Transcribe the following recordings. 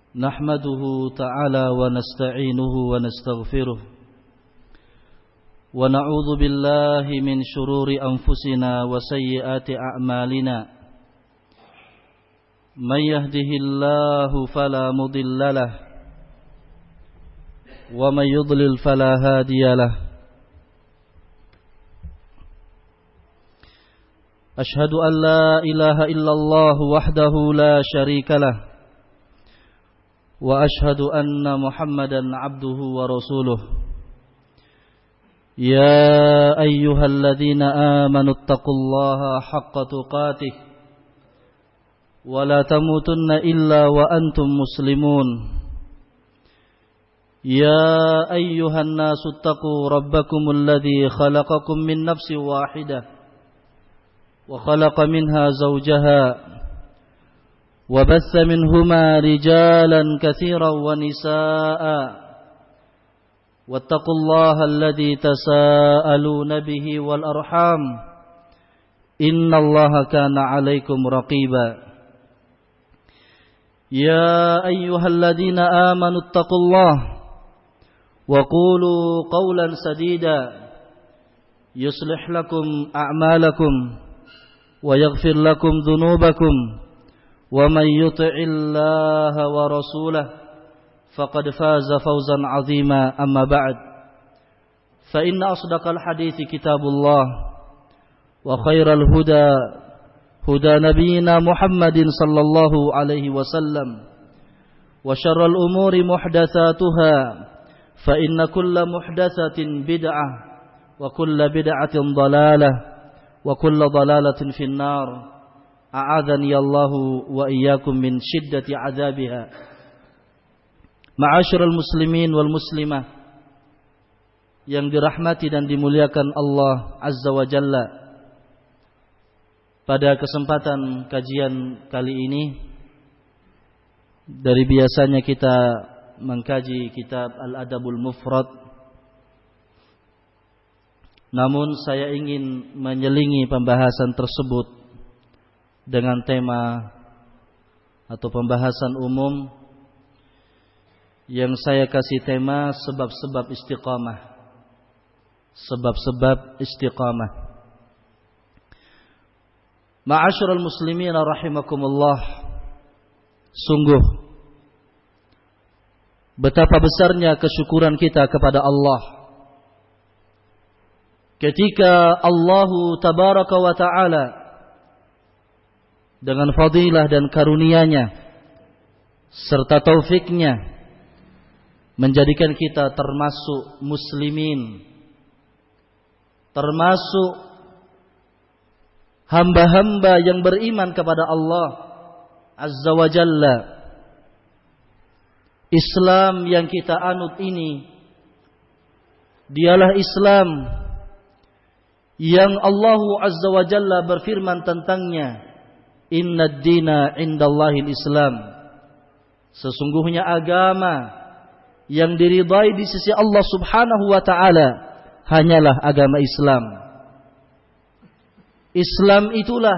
نحمده تعالى ونستعينه ونستغفره ونعوذ بالله من شرور أنفسنا وسيئات أعمالنا من يهده الله فلا مضل له ومن يضلل فلا هادي له أشهد أن لا إله إلا الله وحده لا شريك له وأشهد أن محمدا عبده ورسوله يا أيها الذين آمنوا اتقوا الله حق تقاته ولا تموتن إلا وأنتم مسلمون يا أيها الناس اتقوا ربكم الذي خلقكم من نفس واحدة وخلق منها زوجها وبث منهما رجالا كثيرا ونساء واتقوا الله الذي تساءلون به والأرحام إن الله كان عليكم رقيبا يا أيها الذين آمنوا اتقوا الله وقولوا قولا سديدا يصلح لكم أعمالكم ويغفر لكم ذنوبكم ومن يطع الله ورسوله فقد فاز فوزا عظيما أما بعد فإن أصدق الحديث كتاب الله وخير الهدى هدى نبينا محمد صلى الله عليه وسلم وشر الأمور محدثاتها فإن كل محدثة بدعة وكل بدعة ضلالة وكل ضلالة في النار أعاذني الله وإياكم من شدة عذابها. Ma'asyiral muslimin wal muslimah yang dirahmati dan dimuliakan Allah Azza wa Jalla. Pada kesempatan kajian kali ini, dari biasanya kita mengkaji kitab Al-Adabul Mufrad, namun saya ingin menyelingi pembahasan tersebut dengan tema atau pembahasan umum yang saya kasih tema sebab-sebab istiqamah. Sebab-sebab istiqamah. Ma'asyiral muslimin rahimakumullah, sungguh betapa besarnya kesyukuran kita kepada Allah ketika Allah tabaraka wa ta'ala dengan fadilah dan karunia-Nya serta taufiknya menjadikan kita termasuk muslimin, termasuk hamba-hamba yang beriman kepada Allah Azza wa Jalla. Islam yang kita anut ini dialah Islam yang Allah Azza wa Jalla berfirman tentangnya, Innad dina indallahil Islam. Sesungguhnya agama yang diridai di sisi Allah Subhanahu wa ta'ala hanyalah agama Islam. Islam itulah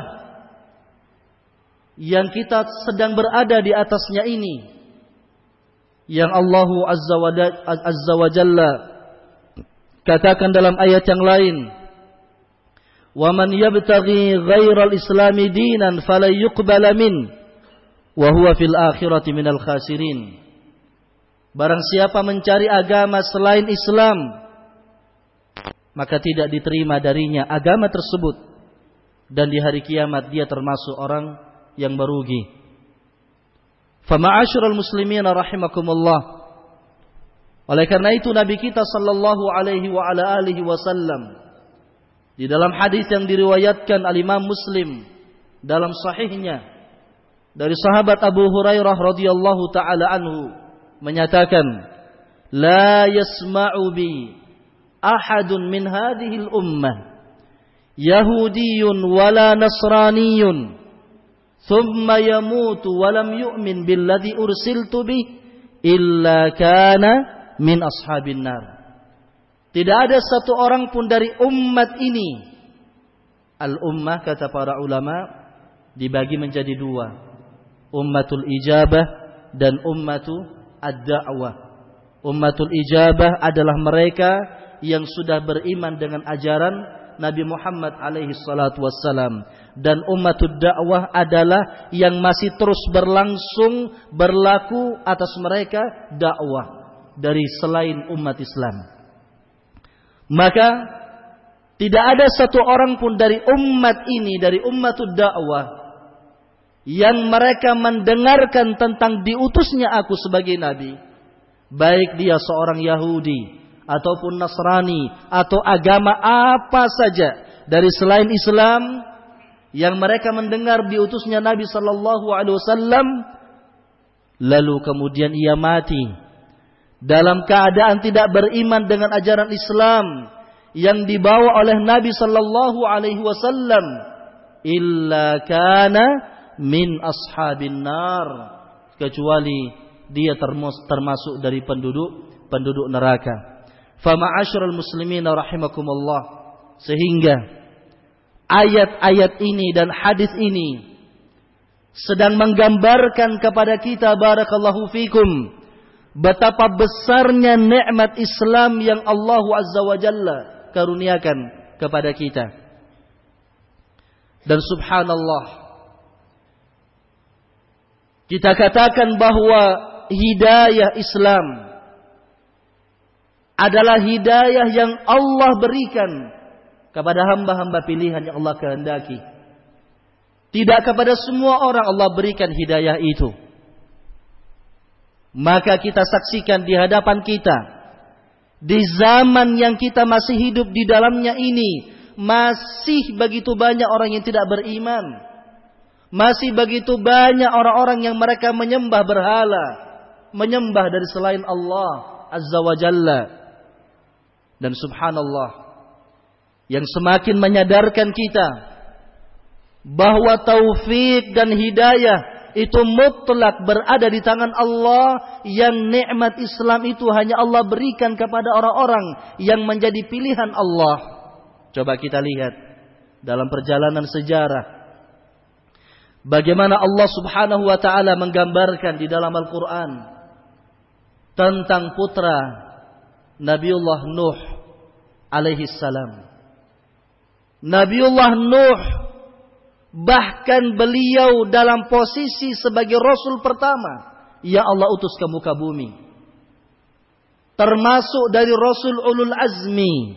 yang kita sedang berada di atasnya ini, yang Allah Azza wa Jalla katakan dalam ayat yang lain, وَمَنْ يَبْتَغِي غَيْرَ الْإِسْلَامِ دِينًا فَلَنْ يُقْبَلَ مِنْهُ وَهُوَ فِي الْآخِرَةِ مِنَ الْخَاسِرِينَ. Barang siapa mencari agama selain Islam, maka tidak diterima darinya agama tersebut, dan di hari kiamat dia termasuk orang yang merugi. Fama'asyiral muslimin rahimakumullah, oleh karena itu Nabi kita sallallahu alaihi wa ala alihi wasallam di dalam hadis yang diriwayatkan al-Imam Muslim dalam sahihnya dari sahabat Abu Hurairah radhiyallahu taala anhu menyatakan, la yasma'u bi ahadun min hadhihi al-ummah yahudiyyun wala nasraniyyun thumma yamutu wa lam yu'min billadhi ursiltu bih illa kana min ashabin nar. Tidak ada satu orang pun dari umat ini. Al-ummah kata para ulama dibagi menjadi dua. Ummatul ijabah dan ummatu ad-da'wah. Ummatul ijabah adalah mereka yang sudah beriman dengan ajaran Nabi Muhammad alaihi salatu wassalam. Dan ummatud dakwah adalah yang masih terus berlangsung berlaku atas mereka dakwah dari selain umat Islam. Maka tidak ada satu orang pun dari umat ini, dari ummatud dakwah, yang mereka mendengarkan tentang diutusnya aku sebagai nabi, baik dia seorang Yahudi ataupun Nasrani atau agama apa saja dari selain Islam, yang mereka mendengar diutusnya Nabi sallallahu alaihi wasallam lalu kemudian ia mati dalam keadaan tidak beriman dengan ajaran Islam yang dibawa oleh Nabi sallallahu alaihi wasallam, illa kana min ashabin nar, kecuali dia termasuk dari penduduk neraka. Fa ma'asyiral muslimin rahimakumullah, sehingga ayat-ayat ini dan hadis ini sedang menggambarkan kepada kita, barakallahu fikum, betapa besarnya nikmat Islam yang Allah Azza wa Jalla karuniakan kepada kita. Dan subhanallah, kita katakan bahwa hidayah Islam adalah hidayah yang Allah berikan kepada hamba-hamba pilihan yang Allah kehendaki. Tidak kepada semua orang Allah berikan hidayah itu. Maka kita saksikan di hadapan kita, di zaman yang kita masih hidup di dalamnya ini, masih begitu banyak orang yang tidak beriman. Masih begitu banyak orang-orang yang mereka menyembah berhala, menyembah dari selain Allah Azza wa Jalla. Dan subhanallah, yang semakin menyadarkan kita bahwa taufik dan hidayah itu mutlak berada di tangan Allah, yang nikmat Islam itu hanya Allah berikan kepada orang-orang yang menjadi pilihan Allah. Coba kita lihat dalam perjalanan sejarah bagaimana Allah Subhanahu wa taala menggambarkan di dalam Al-Qur'an tentang putra Nabiullah Nuh alaihi salam. Nabiullah Nuh, bahkan beliau dalam posisi sebagai rasul pertama yang Allah utus ke muka bumi, termasuk dari rasul ulul azmi.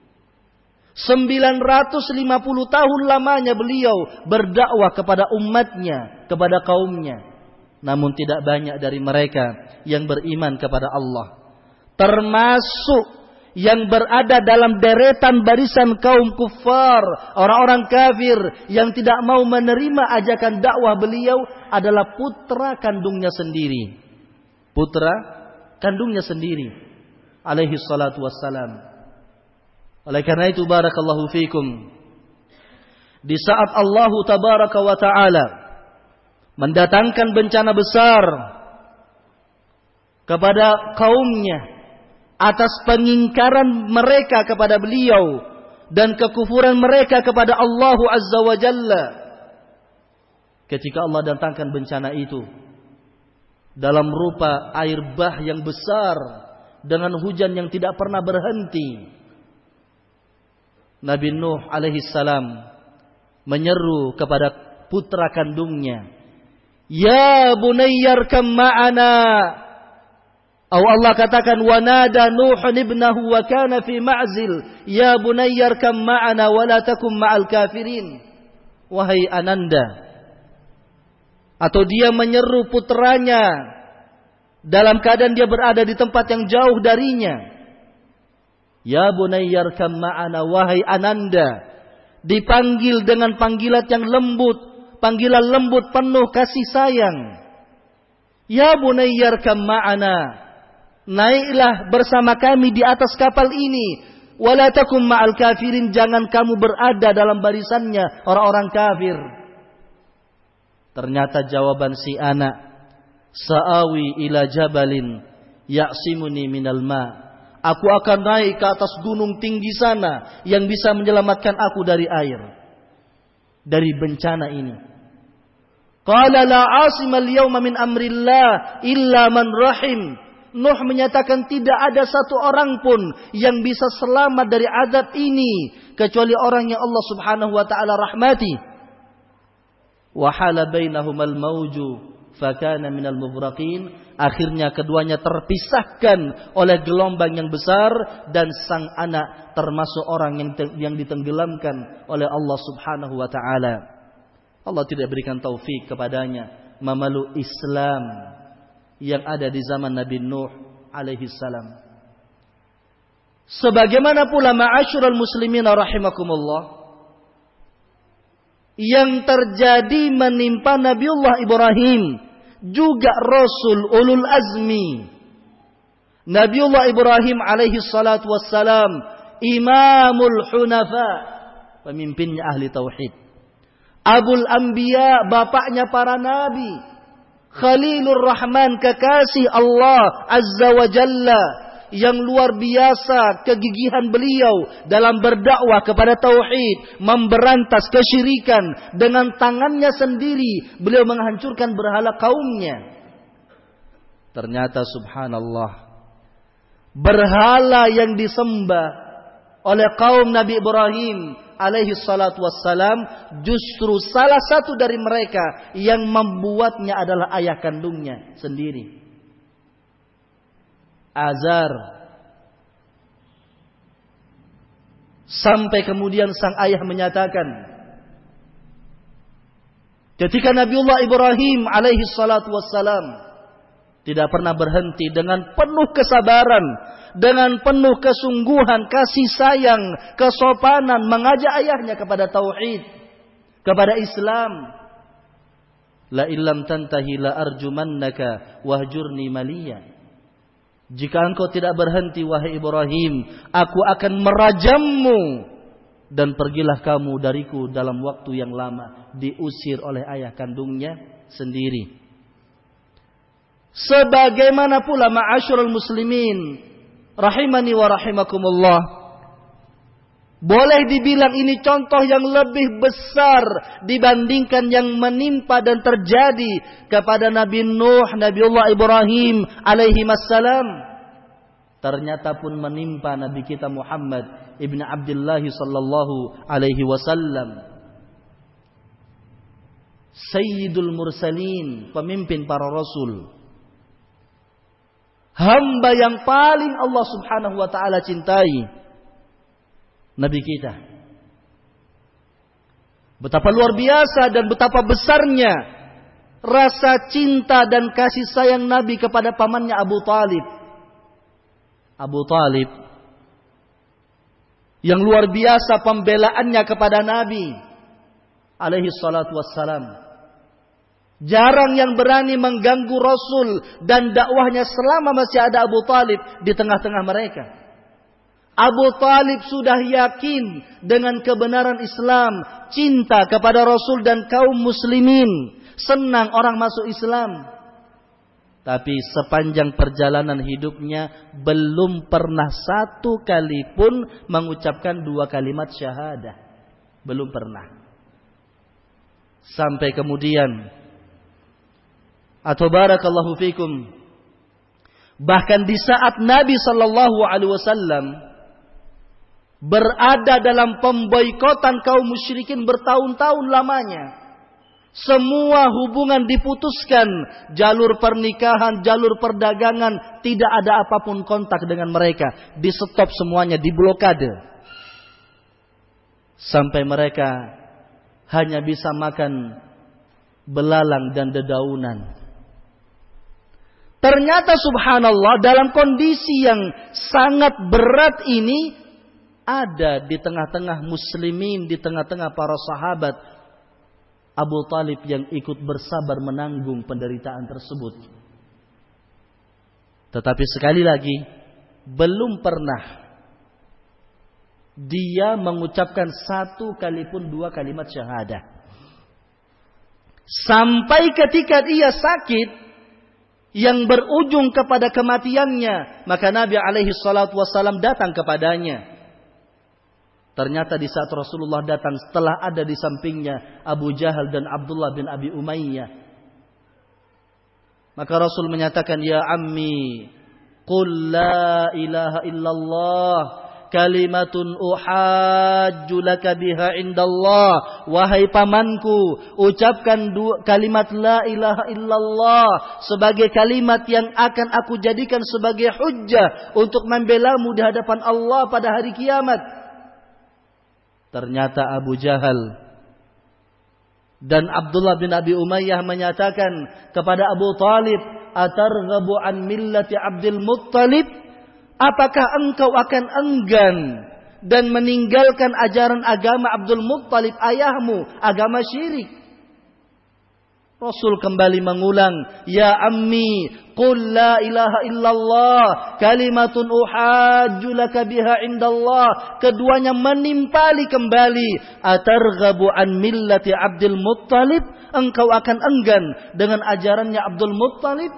950 tahun lamanya beliau berdakwah kepada umatnya, kepada kaumnya. Namun tidak banyak dari mereka yang beriman kepada Allah, termasuk yang berada dalam deretan barisan kaum kufar, orang-orang kafir yang tidak mau menerima ajakan dakwah beliau adalah putra kandungnya sendiri. Putra kandungnya sendiri alaihi salatu wassalam. Oleh karena itu, barakallahu fikum, di saat Allah tabaraka wa ta'ala mendatangkan bencana besar kepada kaumnya atas pengingkaran mereka kepada beliau dan kekufuran mereka kepada Allah Azza wa Jalla, ketika Allah datangkan bencana itu dalam rupa air bah yang besar dengan hujan yang tidak pernah berhenti, Nabi Nuh alaihi salam menyeru kepada putra kandungnya, "Ya bunayyarkam ma'ana." Allah katakan, "Wa nada Nuhun ibnahu wa kana fi ma'zil, ya bunayyarkam ma'ana wa la takum ma'al kafirin." Wahai ananda. Atau dia menyeru putranya dalam keadaan dia berada di tempat yang jauh darinya. Ya bunayyarkam ma'ana, wahai ananda. Dipanggil dengan panggilan yang lembut, panggilan lembut penuh kasih sayang. Ya bunayyarkam ma'ana, naiklah bersama kami di atas kapal ini. Wala takum ma'al kafirin, jangan kamu berada dalam barisannya orang-orang kafir. Ternyata jawaban si anak, "Sa'awi ila jabalin ya'simuni minal ma." Aku akan naik ke atas gunung tinggi sana yang bisa menyelamatkan aku dari air, dari bencana ini. Qala la 'asimal yawma min amrillah illa man rahim. Nuh menyatakan tidak ada satu orang pun yang bisa selamat dari azab ini kecuali orang yang Allah Subhanahu wa taala rahmati. Wa hala bainahumal mauju fakana minal mughraqin. Akhirnya keduanya terpisahkan oleh gelombang yang besar dan sang anak termasuk orang yang ditenggelamkan oleh Allah Subhanahu wa taala. Allah tidak berikan taufik kepadanya memeluk Islam yang ada di zaman Nabi Nuh alaihi salam. Sebagaimana pula ma'asyiral muslimin rahimakumullah, yang terjadi menimpa Nabiullah Ibrahim, juga Rasul ulul azmi Nabiullah Ibrahim alaihi salatu wassalam, imamul hunafa, pemimpinnya ahli tauhid, Abul Anbiya, bapaknya para nabi, Khalilur Rahman, kekasih Allah Azza wa Jalla, yang luar biasa kegigihan beliau dalam berdakwah kepada tauhid, memberantas kesyirikan. Dengan tangannya sendiri beliau menghancurkan berhala kaumnya. Ternyata subhanallah, berhala yang disembah oleh kaum Nabi Ibrahim alaihi salatu wassalam, justru salah satu dari mereka yang membuatnya adalah ayah kandungnya sendiri, Azar. Sampai kemudian sang ayah menyatakan, ketika Nabiullah Ibrahim alaihi salatu wassalam tidak pernah berhenti dengan penuh kesabaran, dengan penuh kesungguhan, kasih sayang, kesopanan, mengajak ayahnya kepada tauhid, kepada Islam. La illam tantahi la arjumannaka wahjurni maliya. Jika engkau tidak berhenti wahai Ibrahim, aku akan merajammu dan pergilah kamu dariku dalam waktu yang lama. Diusir oleh ayah kandungnya sendiri. Sebagaimana pula ma'asyiral muslimin rahimani wa rahimakumullah, boleh dibilang ini contoh yang lebih besar dibandingkan yang menimpa dan terjadi kepada Nabi Nuh, Nabiullah Ibrahim alaihi wassalam. Ternyata pun menimpa Nabi kita Muhammad ibn Abdullah sallallahu alaihi wasallam, Sayyidul Mursalin, pemimpin para rasul, hamba yang paling Allah Subhanahu wa taala cintai, Nabi kita. Betapa luar biasa dan betapa besarnya rasa cinta dan kasih sayang Nabi kepada pamannya Abu Talib. Abu Talib yang luar biasa pembelaannya kepada Nabi alaihi salatu wassalam. Jarang yang berani mengganggu Rasul dan dakwahnya selama masih ada Abu Talib di tengah-tengah mereka. Abu Talib sudah yakin dengan kebenaran Islam, cinta kepada Rasul dan kaum muslimin, senang orang masuk Islam. Tapi sepanjang perjalanan hidupnya belum pernah satu kali pun mengucapkan 2 kalimat syahadah. Belum pernah. Sampai kemudian, atau barakallahu fikum, bahkan di saat Nabi sallallahu alaihi wasallam berada dalam pemboikotan kaum musyrikin bertahun-tahun lamanya, semua hubungan diputuskan, jalur pernikahan, jalur perdagangan, tidak ada apapun kontak dengan mereka, di stop semuanya, diblokade, sampai mereka hanya bisa makan belalang dan dedaunan. Ternyata subhanallah, dalam kondisi yang sangat berat ini, ada di tengah-tengah muslimin, di tengah-tengah para sahabat, Abu Talib yang ikut bersabar menanggung penderitaan tersebut. Tetapi sekali lagi, belum pernah dia mengucapkan 1 kali pun 2 kalimat syahadah. Sampai ketika dia sakit yang berujung kepada kematiannya, maka Nabi alaihi salatu wassalam datang kepadanya. Ternyata di saat Rasulullah datang, setelah ada di sampingnya Abu Jahal dan Abdullah bin Abi Umayyah, maka Rasul menyatakan, ya ammi, qul la ilaha illallah, kalimatun uhajju laka biha indallah. Wahai pamanku, ucapkan kalimat la ilaha illallah sebagai kalimat yang akan aku jadikan sebagai hujjah untuk membelamu di hadapan Allah pada hari kiamat. Ternyata Abu Jahal dan Abdullah bin Abi Umayyah menyatakan kepada Abu Talib, atarghabu an millati Abdul Muttalib? Apakah engkau akan enggan dan meninggalkan ajaran agama Abdul Muttalib ayahmu, agama syirik? Rasul kembali mengulang, ya ammi, qul la ilaha illallah, kalimatun uhajju laka biha indallah. Keduanya menimpali kembali, atarghabu an millati Abdul Muttalib? Engkau akan enggan dengan ajarannya Abdul Muttalib?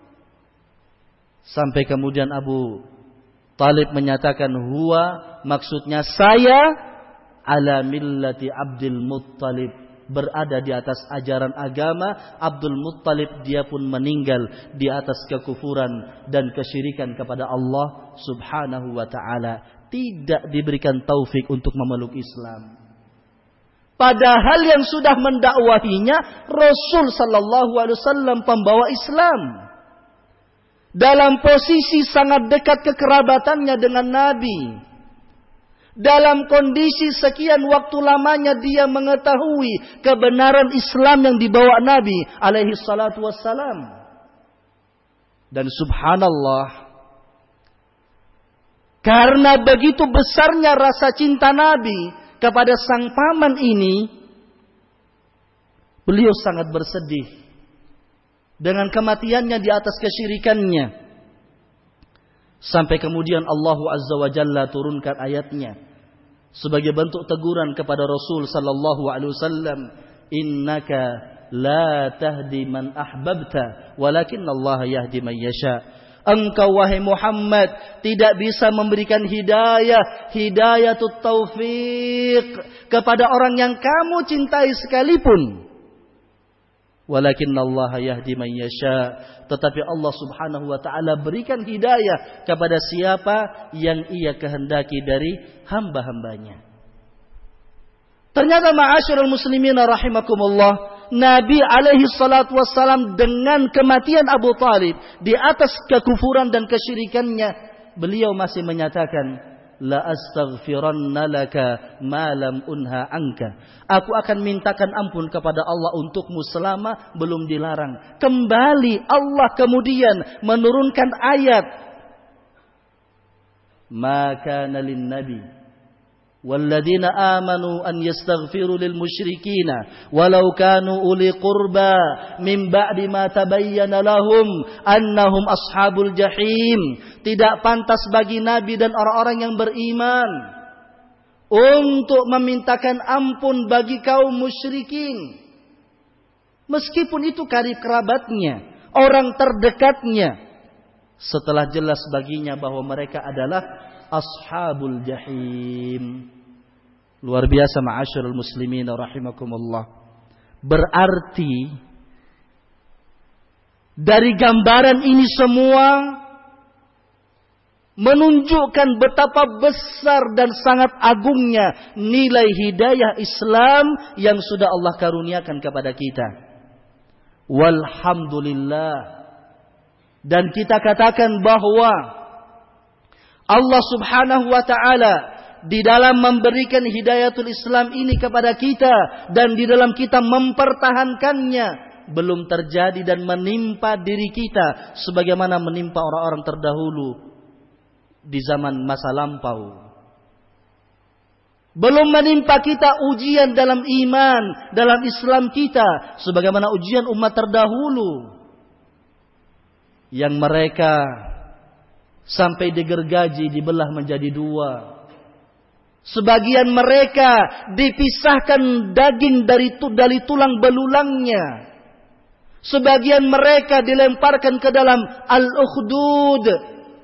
Sampai kemudian Abu Talib menyatakan, huwa, maksudnya saya, ala millati Abdul Muttalib, berada di atas ajaran agama Abdul Muttalib. Dia pun meninggal di atas kekufuran dan kesyirikan kepada Allah subhanahu wa ta'ala. Tidak diberikan taufik untuk memeluk Islam. Padahal yang sudah mendakwahinya Rasul sallallahu alaihi wasallam, pembawa Islam, dalam posisi sangat dekat kekerabatannya dengan Nabi. Dalam kondisi sekian waktu lamanya dia mengetahui kebenaran Islam yang dibawa Nabi alaihi salatu wassalam. Dan subhanallah, karena begitu besarnya rasa cinta Nabi kepada sang paman ini, beliau sangat bersedih dengan kematiannya di atas kesyirikannya. Sampai kemudian Allah Azza wa Jalla turunkan ayatnya sebagai bentuk teguran kepada Rasul sallallahu alaihi wasallam, innaka la tahdi man ahbabta walakinnallaha yahdi man yasha. Engkau wahai Muhammad tidak bisa memberikan hidayatut taufiq kepada orang yang kamu cintai sekalipun. Walakinnallaha yahdi man yasha. Tetapi Allah subhanahu wa ta'ala berikan hidayah kepada siapa yang ia kehendaki dari hamba-hambanya. Ternyata ma'asyiral muslimin rahimakumullah, Nabi alaihi salatu wassalam dengan kematian Abu Talib di atas kekufuran dan kesyirikannya, beliau masih menyatakan, la astaghfiranna laka ma lam unha anka. Aku akan mintakan ampun kepada Allah untukmu selama belum dilarang. Kembali Allah kemudian menurunkan ayat, ma kana lin nabi walladzina amanu an yastaghfiru lil musyrikina walau kanu uli qurba min ba'di ma tabayyana lahum annahum ashabul jahim. Tidak pantas bagi Nabi dan orang-orang yang beriman untuk memintakan ampun bagi kaum musyrikin, meskipun itu karib kerabatnya, orang terdekatnya, setelah jelas baginya bahwa mereka adalah ashabul jahim. Luar biasa ma'asyiral muslimin rahimakumullah. Berarti dari gambaran ini semua menunjukkan betapa besar dan sangat agungnya nilai hidayah Islam yang sudah Allah karuniakan kepada kita. Walhamdulillah. Dan kita katakan bahwa Allah subhanahu wa ta'ala di dalam memberikan hidayatul Islam ini kepada kita dan di dalam kita mempertahankannya, belum terjadi dan menimpa diri kita sebagaimana menimpa orang-orang terdahulu di zaman masa lampau. Belum menimpa kita ujian dalam iman, dalam Islam kita sebagaimana ujian umat terdahulu yang mereka sampai digergaji, dibelah menjadi dua. Sebagian mereka dipisahkan daging dari tulang belulangnya. Sebagian mereka dilemparkan ke dalam al-ukhdud,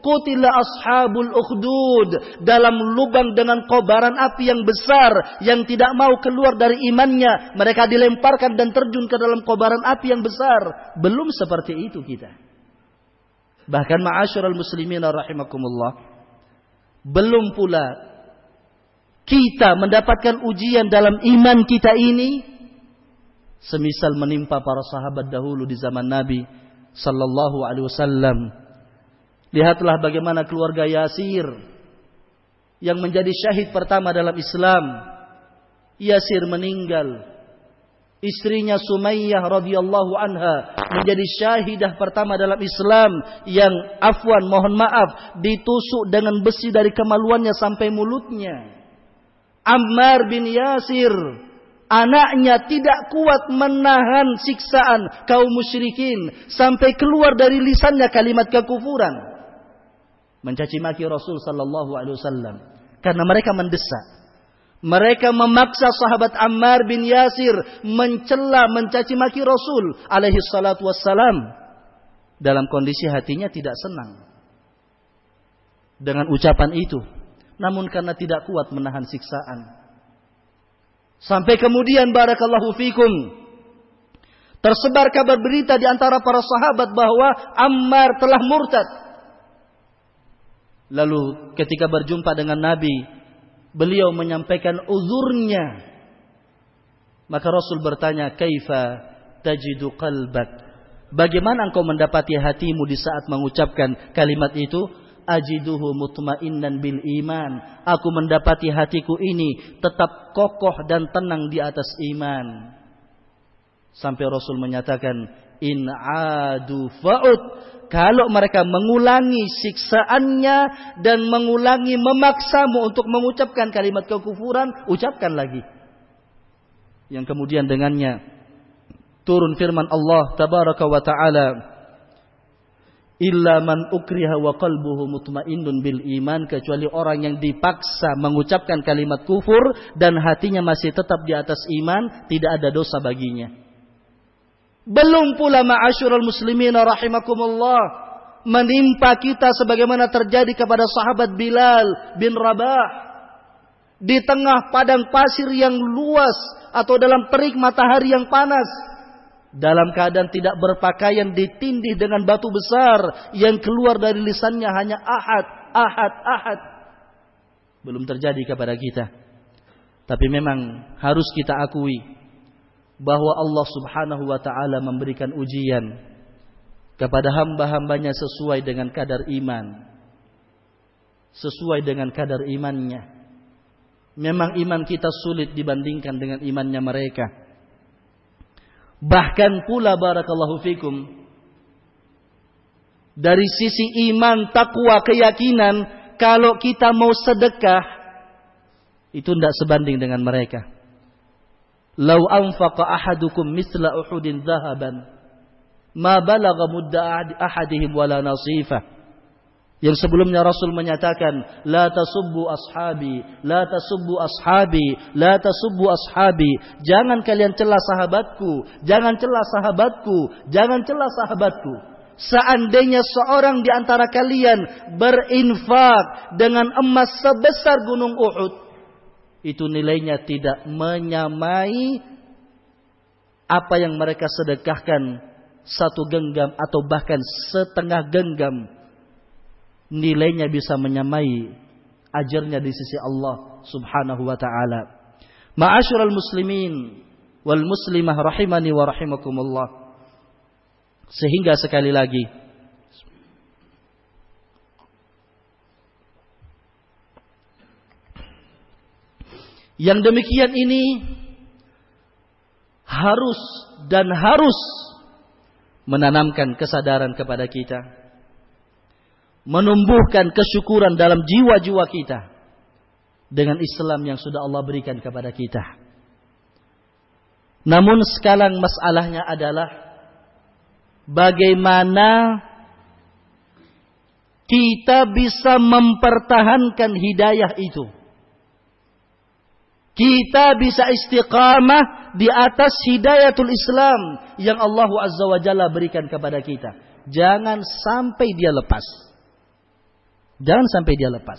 Qutila ashabul ukhdud, dalam lubang dengan kobaran api yang besar yang tidak mau keluar dari imannya, mereka dilemparkan dan terjun ke dalam kobaran api yang besar. Belum seperti itu kita. Bahkan ma'asyiral muslimin rahimakumullah, belum pula kita mendapatkan ujian dalam iman kita ini semisal menimpa para sahabat dahulu di zaman Nabi sallallahu alaihi wasallam. Lihatlah bagaimana keluarga Yasir yang menjadi syahid pertama dalam Islam. Yasir meninggal. Istrinya Sumayyah radhiyallahu anha menjadi syahidah pertama dalam Islam yang mohon maaf, ditusuk dengan besi dari kemaluannya sampai mulutnya. Ammar bin Yasir, anaknya tidak kuat menahan siksaan kaum musyrikin sampai keluar dari lisannya kalimat kekufuran, mencaci maki Rasul sallallahu alaihi wasallam karena mereka mendesak. Mereka memaksa sahabat Ammar bin Yasir mencela, mencaci maki Rasul alaihi salatu wassalam dalam kondisi hatinya tidak senang dengan ucapan itu, namun karena tidak kuat menahan siksaan. Sampai kemudian barakallahu fikum, tersebar kabar berita di antara para sahabat bahwa Ammar telah murtad. Lalu ketika berjumpa dengan Nabi, beliau menyampaikan uzurnya. Maka Rasul bertanya, "Kaifa tajidu qalbak?" Bagaimana engkau mendapati hatimu di saat mengucapkan kalimat itu? Ajiduhu mutmainnan bil iman. Aku mendapati hatiku ini tetap kokoh dan tenang di atas iman. Sampai Rasul menyatakan, in adu fa'ud. Kalau mereka mengulangi siksaannya dan mengulangi memaksamu untuk mengucapkan kalimat kekufuran, ucapkan lagi. Yang kemudian dengannya turun firman Allah tabaraka wa ta'ala, illa man ukriha wa qalbuhu mutmainnun bil iman, kecuali orang yang dipaksa mengucapkan kalimat kufur dan hatinya masih tetap di atas iman, tidak ada dosa baginya. Belum pula ma'asyiral muslimin rahimakumullah, menimpa kita sebagaimana terjadi kepada sahabat Bilal bin Rabah di tengah padang pasir yang luas atau dalam terik matahari yang panas, dalam keadaan tidak berpakaian, ditindih dengan batu besar yang keluar dari lisannya hanya ahad, ahad, ahad. Belum terjadi kepada kita. Tapi memang harus kita akui bahwa Allah subhanahu wa ta'ala memberikan ujian kepada hamba-hambanya sesuai dengan kadar iman, sesuai dengan kadar imannya. Memang iman kita sulit dibandingkan dengan imannya mereka. Bahkan pula barakallahu fikum, dari sisi iman, takwa, keyakinan, kalau kita mau sedekah itu tidak sebanding dengan mereka. Lau anfaqa ahadukum misla Uhudin dhahaban ma balagha mudda ahadihim wala nasifah. Yang sebelumnya Rasul menyatakan, la tasubbu ashabi, la tasubbu ashabi, la tasubbu ashabi. Jangan kalian cela sahabatku, jangan cela sahabatku, jangan cela sahabatku. Seandainya seorang di antara kalian berinfak dengan emas sebesar gunung Uhud, itu nilainya tidak menyamai apa yang mereka sedekahkan satu genggam atau bahkan setengah genggam. Nilainya bisa menyamai ajarnya di sisi Allah subhanahu wa ta'ala. Ma'asyiral muslimin wal muslimah rahimani wa rahimakumullah. Sehingga sekali lagi, yang demikian ini harus menanamkan kesadaran kepada kita, menumbuhkan kesyukuran dalam jiwa-jiwa kita dengan Islam yang sudah Allah berikan kepada kita. Namun sekarang masalahnya adalah bagaimana kita bisa mempertahankan hidayah itu. Kita bisa istiqamah di atas hidayatul Islam yang Allah Azza wa Jalla berikan kepada kita. Jangan sampai dia lepas. Jangan sampai dia lepas.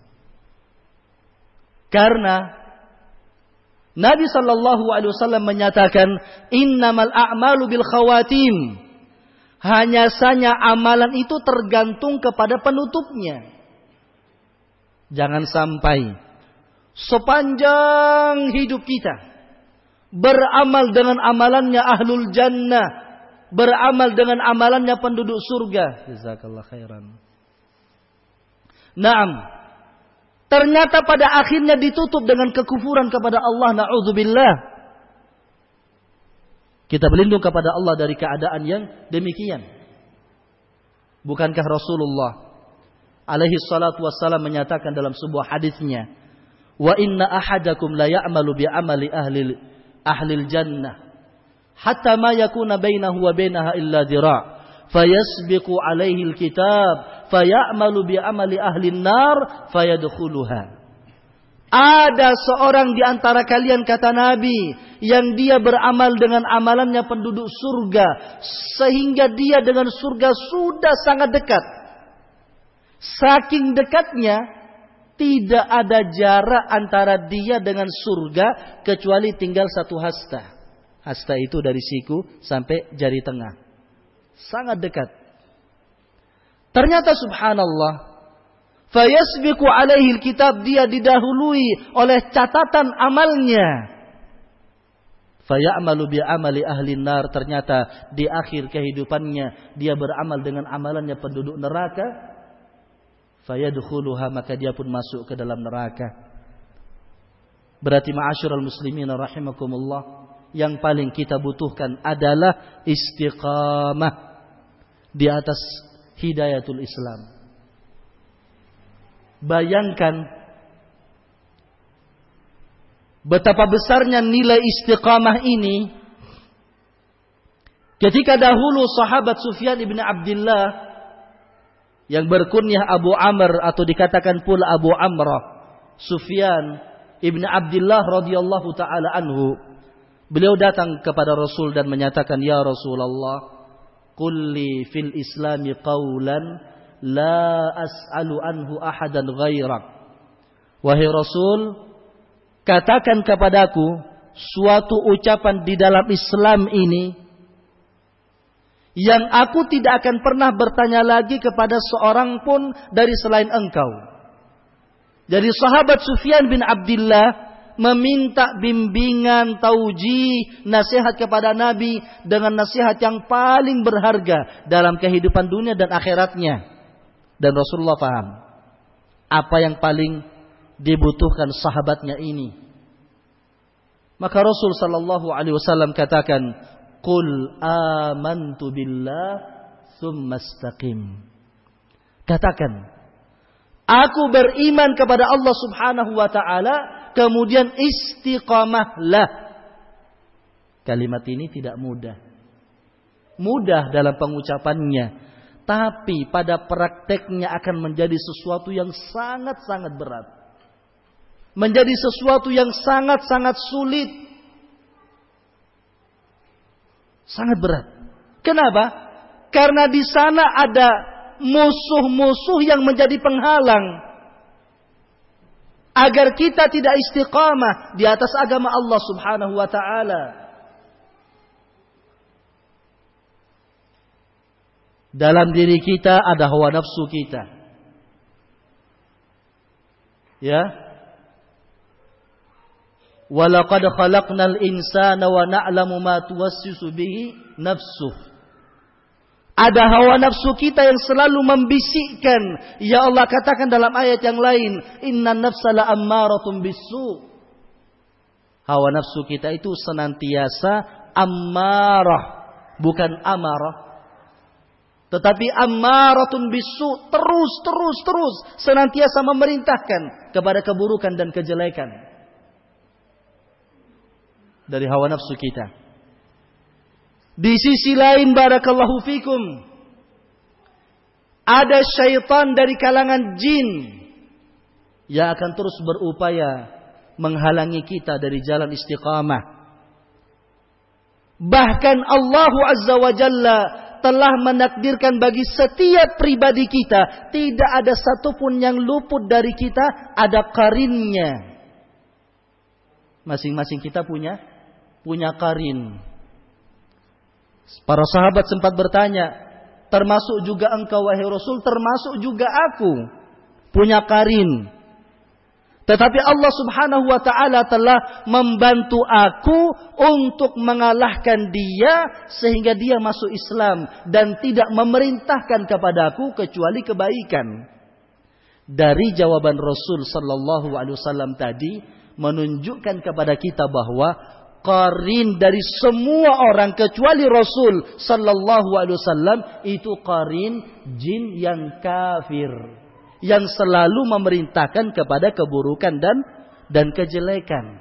Karena Nabi SAW menyatakan, innamal a'malu bil khawatim. Hanya saja amalan itu tergantung kepada penutupnya. Jangan sampai sepanjang hidup kita beramal dengan amalannya ahlul jannah, beramal dengan amalannya penduduk surga. Jazakallah khairan. Naam. Ternyata pada akhirnya ditutup dengan kekufuran kepada Allah. Na'udzubillah. Kita berlindung kepada Allah dari keadaan yang demikian. Bukankah Rasulullah alaihi salatu wassalam menyatakan dalam sebuah hadisnya, wa inna ahadakum la ya'malu bi amali ahlil jannah hatta ma yakuna bainahu wa bainaha illa dhira' fayasbiqu alaihi alkitab fayamalu bi amali ahlin nar fayadkhuluha. Ada seorang di antara kalian, kata Nabi, yang dia beramal dengan amalannya penduduk surga, sehingga dia dengan surga sudah sangat dekat. Saking dekatnya, tidak ada jarak antara dia dengan surga kecuali tinggal satu hasta. Hasta itu dari siku sampai jari tengah. Sangat dekat. Ternyata subhanallah, fayasbiqu alaihi alkitab, dia didahului oleh catatan amalnya. Fayamalu bi amali ahli nar, ternyata di akhir kehidupannya dia beramal dengan amalannya penduduk neraka. Fayadkhuluha, maka dia pun masuk ke dalam neraka. Berarti ma'asyiral muslimin rahimakumullah, yang paling kita butuhkan adalah istiqamah di atas hidayatul Islam. Bayangkan betapa besarnya nilai istiqamah ini ketika dahulu sahabat Sufyan ibn Abdullah yang berkunyah Abu Amr atau dikatakan pula Abu Amrah, Sufyan ibn Abdullah radhiyallahu taala anhu, beliau datang kepada Rasul dan menyatakan, ya Rasulullah, qulli fil islami qawlan la as'alu anhu ahadan ghairak. Wahai Rasul, katakan kepadaku suatu ucapan di dalam Islam ini yang aku tidak akan pernah bertanya lagi kepada seorang pun dari selain engkau. Jadi sahabat Sufyan bin Abdullah meminta bimbingan, taujih, nasihat kepada Nabi dengan nasihat yang paling berharga dalam kehidupan dunia dan akhiratnya. Dan Rasulullah paham apa yang paling dibutuhkan sahabatnya ini. Maka Rasul sallallahu alaihi wasallam katakan, qul amantu billah tsumma istaqim. Katakan, aku beriman kepada Allah Subhanahu wa taala, kemudian istiqamahlah. Kalimat ini tidak mudah. Mudah dalam pengucapannya, tapi pada prakteknya akan menjadi sesuatu yang sangat-sangat berat. Menjadi sesuatu yang sangat-sangat sulit. Sangat berat. Kenapa? Karena di sana ada musuh-musuh yang menjadi penghalang agar kita tidak istiqamah di atas agama Allah Subhanahu wa taala. Dalam diri kita ada hawa nafsu kita. Ya. Walaqad khalaqnal insana wa na'lamu ma tuwassisu bihi nafsuh. Ada hawa nafsu kita yang selalu membisikkan. Ya Allah katakan dalam ayat yang lain, innan nafsa la ammaratun bisu. Hawa nafsu kita itu senantiasa ammarah, bukan amarah. Tetapi ammaratun bisu, terus senantiasa memerintahkan kepada keburukan dan kejelekan dari hawa nafsu kita. Di sisi lain, barakallahu fikum, ada syaitan dari kalangan jin yang akan terus berupaya menghalangi kita dari jalan istiqamah. Bahkan Allah Azza wa Jalla telah menakdirkan bagi setiap pribadi kita, tidak ada satupun yang luput dari kita, ada qarinnya. Masing-masing kita punya qarin. Para sahabat sempat bertanya, termasuk juga engkau wahai Rasul, termasuk juga aku punya qarin. Tetapi Allah Subhanahu wa ta'ala telah membantu aku untuk mengalahkan dia sehingga dia masuk Islam dan tidak memerintahkan kepadaku kecuali kebaikan. Dari jawaban Rasul sallallahu alaihi wasallam tadi menunjukkan kepada kita bahwa qarin dari semua orang kecuali Rasul sallallahu alaihi wasallam itu qarin jin yang kafir, yang selalu memerintahkan kepada keburukan dan kejelekan.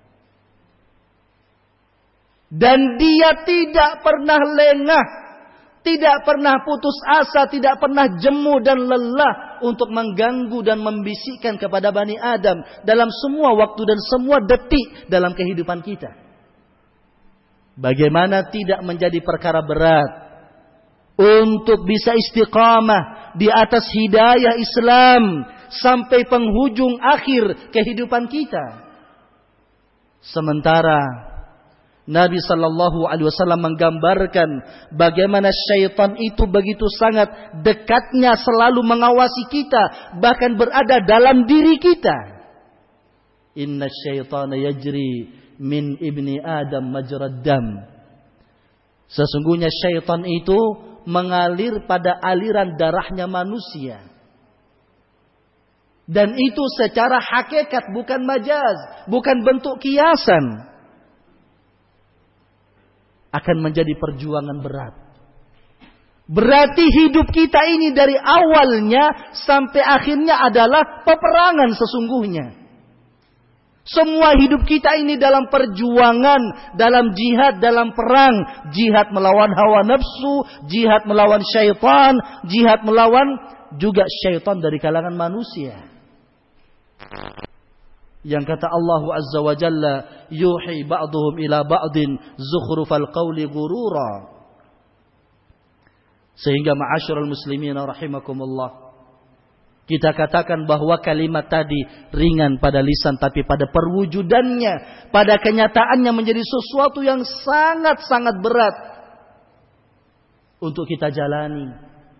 Dan dia tidak pernah lengah, tidak pernah putus asa, tidak pernah jemu dan lelah untuk mengganggu dan membisikkan kepada Bani Adam dalam semua waktu dan semua detik dalam kehidupan kita. Bagaimana tidak menjadi perkara berat untuk bisa istiqamah di atas hidayah Islam sampai penghujung akhir kehidupan kita. Sementara Nabi sallallahu alaihi wasallam menggambarkan bagaimana syaitan itu begitu sangat dekatnya selalu mengawasi kita, bahkan berada dalam diri kita. Inna syaitana yajri min ibni Adam majrad dam. Sesungguhnya syaitan itu mengalir pada aliran darahnya manusia. Dan itu secara hakikat, bukan majaz, bukan bentuk kiasan. Akan menjadi perjuangan berat. Berarti hidup kita ini dari awalnya sampai akhirnya adalah peperangan sesungguhnya. Semua hidup kita ini dalam perjuangan, dalam jihad, dalam perang. Jihad melawan hawa nafsu, jihad melawan syaitan, jihad melawan juga syaitan dari kalangan manusia. Yang kata Allah Azza wa Jalla, yuhi ba'duhum ila ba'din zukhrufal qawli ghurura. Sehingga ma'asyiral muslimin rahimakumullah, kita katakan bahwa kalimat tadi ringan pada lisan, tapi pada perwujudannya, pada kenyataannya menjadi sesuatu yang sangat-sangat berat untuk kita jalani.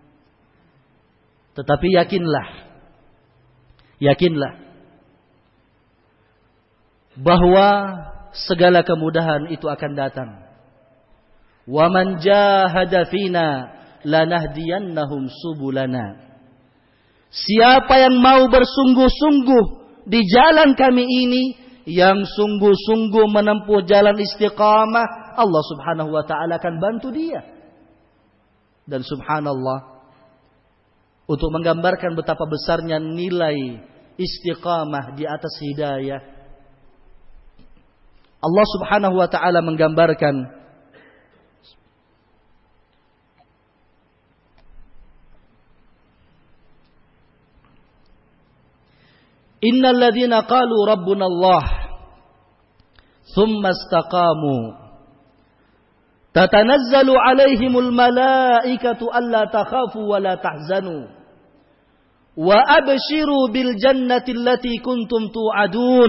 Tetapi yakinlah bahwa segala kemudahan itu akan datang. Wa man jahada fina lanahdiyannahum subulana. Siapa yang mau bersungguh-sungguh di jalan kami ini, yang sungguh-sungguh menempuh jalan istiqamah, Allah Subhanahu wa ta'ala akan bantu dia. Dan subhanallah, untuk menggambarkan betapa besarnya nilai istiqamah di atas hidayah, Allah Subhanahu wa ta'ala menggambarkan Innal ladzina qalu rabbuna Allah thumma istaqamu tatanazzalu alaihimul malaikatu alla takhafu wa la tahzanu wa abshiru bil jannati allati kuntum tu'adun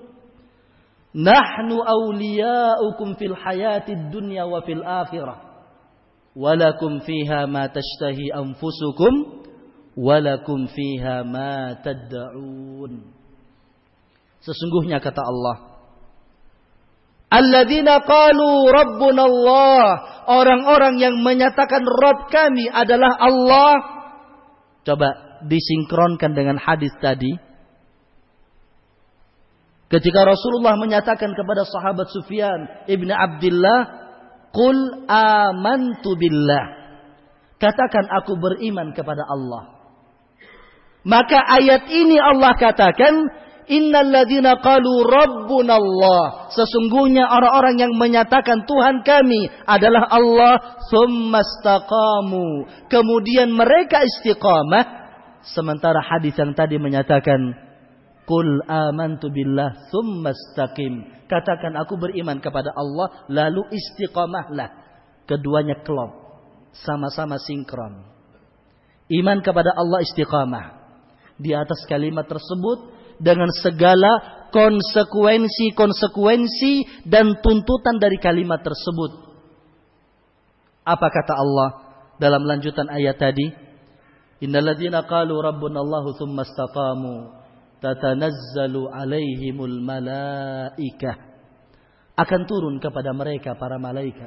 nahnu awliya'ukum fil hayatid dunya wa fil akhirah walakum fiha ma tashtahi anfusukum walakum fiha ma tad'un. Sesungguhnya kata Allah, alladzina qalu rabbuna Allah, orang-orang yang menyatakan Rabb kami adalah Allah. Coba disinkronkan dengan hadis tadi. Ketika Rasulullah menyatakan kepada sahabat Sufyan ibn Abdullah, qul amantu billah, katakan aku beriman kepada Allah. Maka ayat ini Allah katakan, innal ladzina qalu rabbuna Allah, sesungguhnya orang-orang yang menyatakan Tuhan kami adalah Allah, tsumma istaqamu, kemudian mereka istiqamah. Sementara hadis yang tadi menyatakan qul amantu billah tsumma istaqim, katakan aku beriman kepada Allah lalu istiqamahlah. Keduanya klop. sama-sama sinkron. Iman kepada Allah istiqamah di atas kalimat tersebut dengan segala konsekuensi dan tuntutan dari kalimat tersebut. Apa kata Allah dalam lanjutan ayat tadi? Innalladzina qalu rabbunallahu tsumma istaqamu tatanazzalu alaihimul malaikah. Akan turun kepada mereka para malaikat.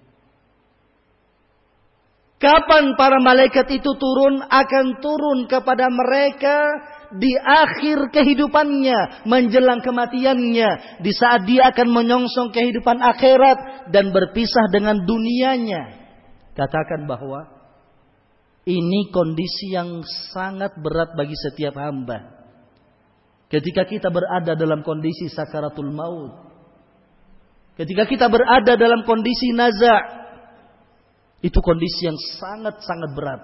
Kapan para malaikat itu turun? Akan turun kepada mereka di akhir kehidupannya, menjelang kematiannya, di saat dia akan menyongsong kehidupan akhirat dan berpisah dengan dunianya. Katakan bahwa ini kondisi yang sangat berat bagi setiap hamba. Ketika kita berada dalam kondisi sakaratul maut, ketika kita berada dalam kondisi naza', itu kondisi yang sangat-sangat berat.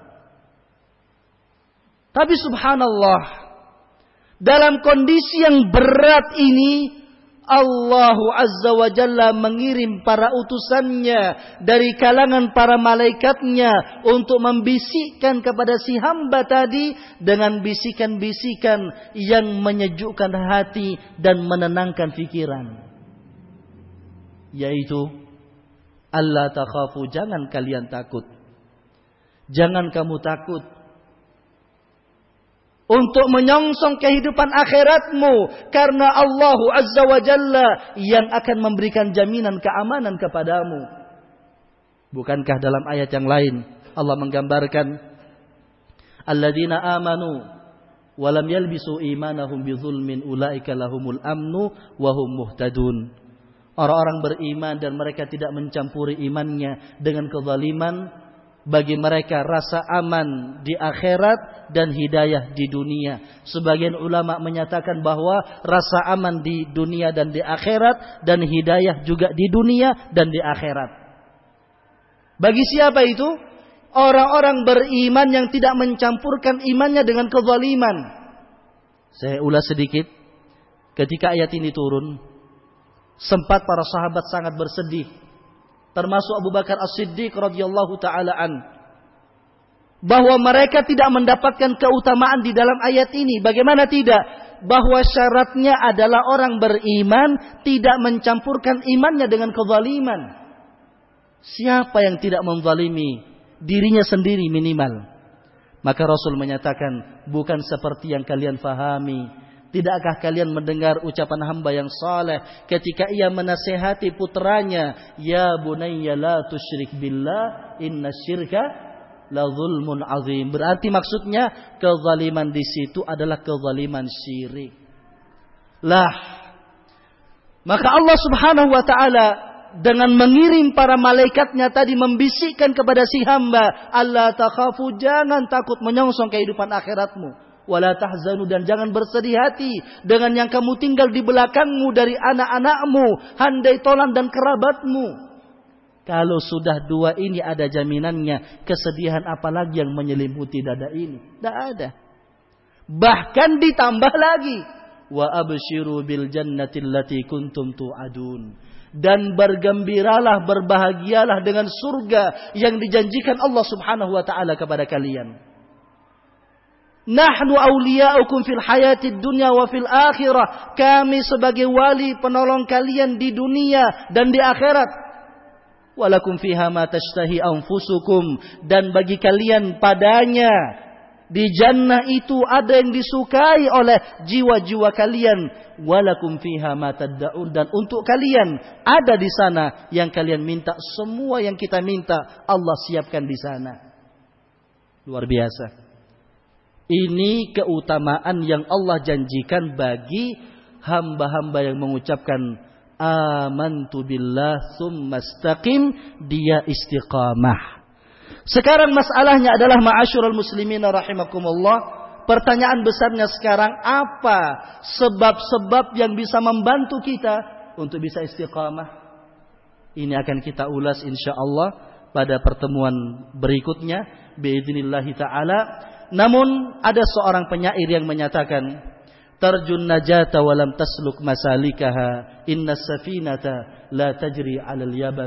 Tapi subhanallah, dalam kondisi yang berat ini, Allah Azza wa Jalla mengirim para utusannya dari kalangan para malaikatnya untuk membisikkan kepada si hamba tadi dengan bisikan-bisikan yang menyejukkan hati dan menenangkan pikiran. Yaitu, Allah takhafu, jangan kalian takut. Jangan kamu takut untuk menyongsong kehidupan akhiratmu, karena Allah Azza wa Jalla yang akan memberikan jaminan keamanan kepadamu. Bukankah dalam ayat yang lain Allah menggambarkan alladzina amanu wa lam yalbisu imanahum bizulmin ulaika lahumul amnu wa hum muhtadun. Orang-orang beriman dan mereka tidak mencampuri imannya dengan kezaliman, bagi mereka rasa aman di akhirat dan hidayah di dunia. Sebagian ulama menyatakan bahwa rasa aman di dunia dan di akhirat, dan hidayah juga di dunia dan di akhirat. Bagi siapa itu? Orang-orang beriman yang tidak mencampurkan imannya dengan kezaliman. Saya ulas sedikit. Ketika ayat ini turun, sempat para sahabat sangat bersedih, termasuk Abu Bakar As-Siddiq radhiyallahu taala an, bahwa mereka tidak mendapatkan keutamaan di dalam ayat ini. Bagaimana tidak? Bahwa syaratnya adalah orang beriman tidak mencampurkan imannya dengan kezaliman. Siapa yang tidak menzalimi dirinya sendiri minimal? Maka Rasul menyatakan, bukan seperti yang kalian fahami. Tidakkah kalian mendengar ucapan hamba yang saleh ketika ia menasihati putranya, ya bunayya la tusyrik billah inna syirka la zulmun azim. Berarti maksudnya kezaliman di situ adalah kezaliman syirik. Maka Allah Subhanahu wa taala dengan mengirim para malaikatnya tadi membisikkan kepada si hamba, Allah takhafu, jangan takut menyongsong kehidupan akhiratmu. Wala tahzanu, dan jangan bersedih hati dengan yang kamu tinggal di belakangmu dari anak-anakmu, handai tolan dan kerabatmu. Kalau sudah dua ini ada jaminannya, kesedihan apalagi yang menyelimuti dada ini? Tidak ada. Bahkan ditambah lagi, wa abshiru bil jannati allati kuntum tu'adun, dan bergembiralah, berbahagialah dengan surga yang dijanjikan Allah Subhanahu wa taala kepada kalian. Nahnu awliya'ukum fil hayatid dunya wa fil akhirah. Kami sebagai wali penolong kalian di dunia dan di akhirat. Walakum fiha ma tashtahi anfusukum, dan bagi kalian padanya di jannah itu ada yang disukai oleh jiwa-jiwa kalian. Walakum fiha ma tad'un, dan untuk kalian ada di sana yang kalian minta. Semua yang kita minta Allah siapkan di sana. Luar biasa. Ini keutamaan yang Allah janjikan bagi hamba-hamba yang mengucapkan amantu billah tsumma istaqim, dia istiqamah. Sekarang masalahnya adalah ma'asyiral muslimin rahimakumullah, pertanyaan besarnya sekarang, apa sebab-sebab yang bisa membantu kita untuk bisa istiqamah? Ini akan kita ulas insyaallah pada pertemuan berikutnya biidznillah taala. Namun ada seorang penyair yang menyatakan, tarjun najata walam tasluk masalikaha, inna safinata la tajri 'alal yabas.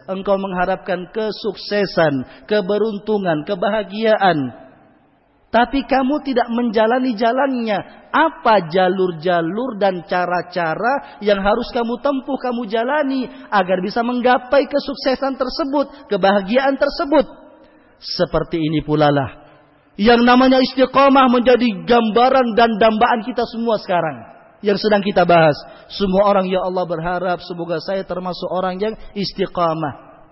engkau mengharapkan kesuksesan, keberuntungan, kebahagiaan, tapi kamu tidak menjalani jalannya. Apa jalur-jalur dan cara-cara yang harus kamu tempuh, kamu jalani agar bisa menggapai kesuksesan tersebut, kebahagiaan tersebut. Seperti ini pula lah yang namanya istiqamah menjadi gambaran dan dambaan kita semua sekarang yang sedang kita bahas. Semua orang, ya Allah, berharap semoga saya termasuk orang yang istiqamah.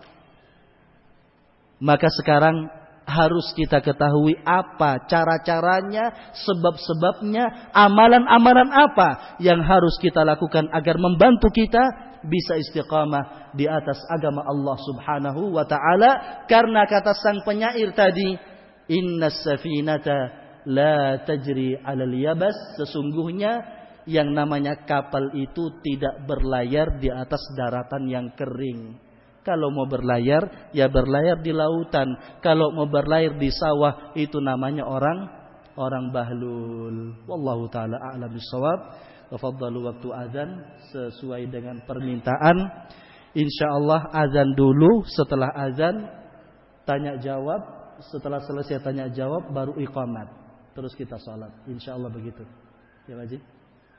Maka sekarang harus kita ketahui apa cara-caranya, sebab-sebabnya, amalan-amalan apa yang harus kita lakukan agar membantu kita bisa istiqamah di atas agama Allah Subhanahu wa ta'ala. Karena kata sang penyair tadi, innas safinata la tajri 'alal yabas, sesungguhnya yang namanya kapal itu tidak berlayar di atas daratan yang kering. Kalau mau berlayar, ya berlayar di lautan. Kalau mau berlayar di sawah, itu namanya orang bahlul. Wallahu taala a'lam bissawab. Tafadhalu waktu azan sesuai dengan permintaan. Insyaallah azan dulu, setelah azan tanya jawab, setelah selesai tanya jawab baru iqamat. Terus kita salat. Insyaallah begitu. Ya, Pak Haji?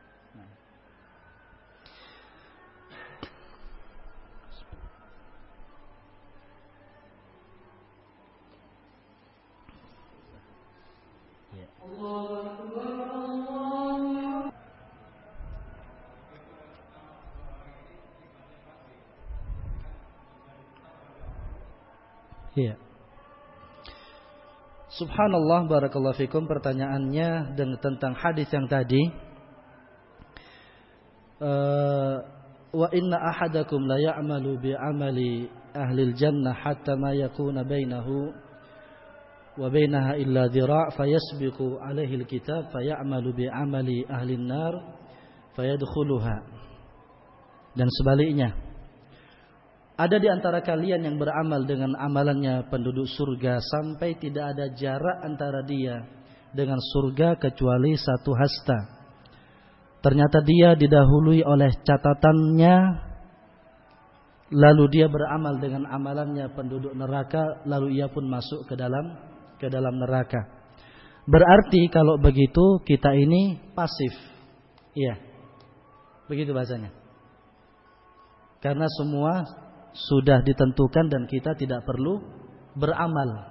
Iya. Subhanallah, barakallahu fikum. Pertanyaannya tentang hadis yang tadi, wa inna ahadakum la ya'malu bi amali ahli jannah hatta ma yakuna bainahu wa bainaha illa dhira' fayasbiqu alaihi alkitab fayamalu bi amali ahli an-nar fayadkhuluha. Dan sebaliknya, ada di antara kalian yang beramal dengan amalannya penduduk surga sampai tidak ada jarak antara dia dengan surga kecuali satu hasta. Ternyata dia didahului oleh catatannya, lalu dia beramal dengan amalannya penduduk neraka, lalu ia pun masuk ke dalam neraka. Berarti kalau begitu kita ini pasif. Iya. Begitu bahasanya. Karena semua sudah ditentukan dan kita tidak perlu beramal.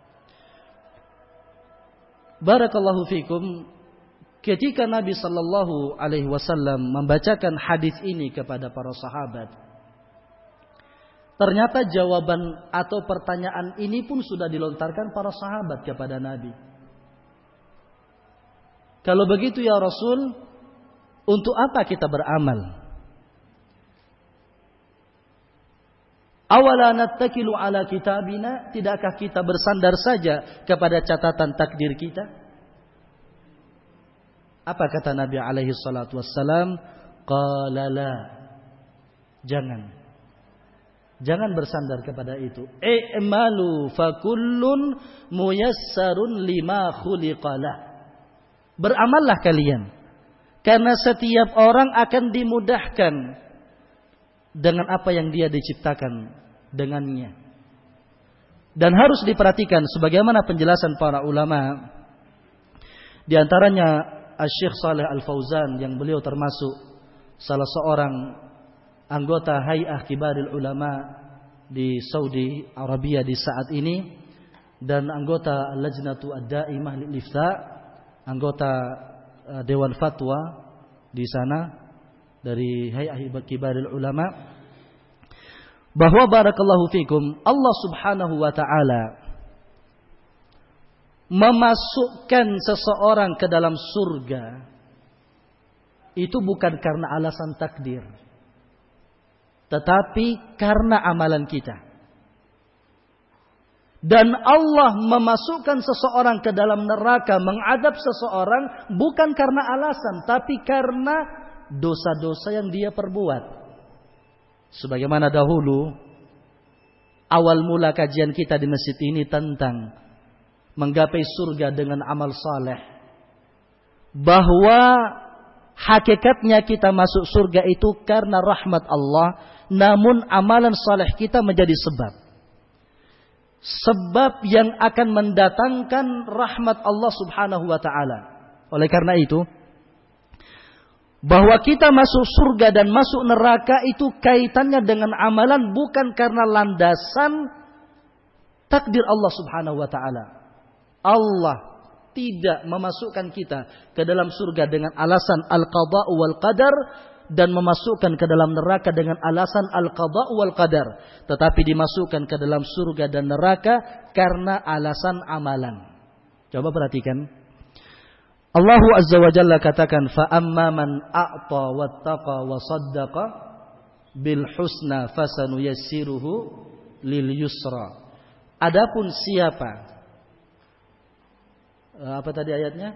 Barakallahu fikum. Ketika Nabi sallallahu alaihi wasallam membacakan hadis ini kepada para sahabat, ternyata jawaban atau pertanyaan ini pun sudah dilontarkan para sahabat kepada Nabi. Kalau begitu ya Rasul, untuk apa kita beramal? Awala nattakilu ala kitabina, tidakkah kita bersandar saja kepada catatan takdir kita? Apa kata Nabi alaihi salatu wassalam? Qala la. Jangan bersandar kepada itu. I'malu fakullun muyassarun lima khuliqalah. Beramallah kalian, karena setiap orang akan dimudahkan dengan apa yang dia diciptakan dengannya. Dan harus diperhatikan sebagaimana penjelasan para ulama, di antaranya Asy-Syaikh Shalih Al-Fauzan, yang beliau termasuk salah seorang anggota Hay'ah Kibaril Ulama di Saudi Arabia di saat ini, dan anggota Lajnatu Ad-Daimah lil Ifta, anggota Dewan Fatwa di sana dari Hay'ah Kibaril Ulama, bahwa barakallahu fikum, Allah Subhanahu wa ta'ala memasukkan seseorang ke dalam surga itu bukan karena alasan takdir, tetapi karena amalan kita. Dan Allah memasukkan seseorang ke dalam neraka, mengadab seseorang bukan karena alasan, tapi karena dosa-dosa yang dia perbuat. Sebagaimana dahulu awal mula kajian kita di masjid ini tentang menggapai surga dengan amal saleh, bahwa hakikatnya kita masuk surga itu karena rahmat Allah, namun amalan saleh kita menjadi sebab yang akan mendatangkan rahmat Allah Subhanahu wa taala. Oleh karena itu, bahwa kita masuk surga dan masuk neraka itu kaitannya dengan amalan, bukan karena landasan takdir Allah Subhanahu wa taala. Allah tidak memasukkan kita ke dalam surga dengan alasan al-qada wal qadar dan memasukkan ke dalam neraka dengan alasan al-qada wal qadar, tetapi dimasukkan ke dalam surga dan neraka karena alasan amalan. Coba perhatikan. Allah Azza wa Jalla katakan, fa amma man a'ta wattaqa wa saddaqa bil husna fasanuyassiruhu lil yusra. Adapun siapa, apa tadi ayatnya?